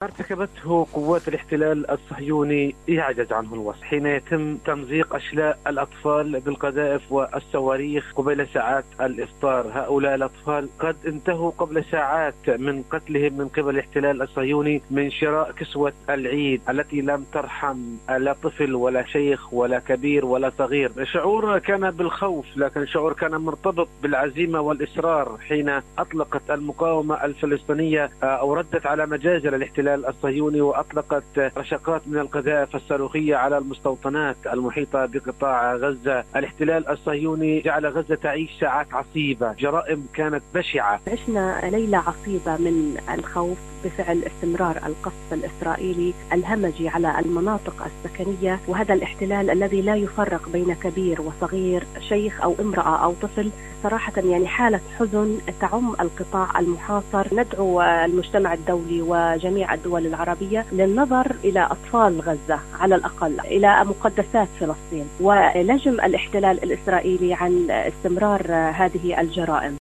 ارتكبته قوات الاحتلال الصهيوني يعجز عنه الوصف، حين يتم تمزيق أشلاء الأطفال بالقذائف والصواريخ قبيل ساعات الإفطار. هؤلاء الأطفال قد انتهوا قبل ساعات من قتلهم من قبل الاحتلال الصهيوني من شراء كسوة العيد التي لم ترحم لا طفل ولا شيخ ولا كبير ولا صغير. شعور كان بالخوف، لكن شعور كان مرتبط بالعزيمة والإصرار حين أطلقت المقاومة الفلسطينية أو ردت على مجازر الاحتلال الصهيوني وأطلقت رشقات من القذائف الصاروخية على المستوطنات المحيطة بقطاع غزة. الاحتلال الصهيوني جعل غزة تعيش ساعات عصيبة، جرائم كانت بشعة. عشنا ليلة عصيبة من الخوف بفعل استمرار القصف الإسرائيلي الهمجي على المناطق السكنية، وهذا الاحتلال الذي لا يفرق بين كبير وصغير، شيخ أو امرأة أو طفل. صراحة يعني حالة حزن تعم القطاع المحاصر. ندعو المجتمع الدولي وجميع الدول العربية للنظر إلى أطفال غزة على الأقل، إلى مقدسات فلسطين، ولجم الاحتلال الإسرائيلي عن استمرار هذه الجرائم.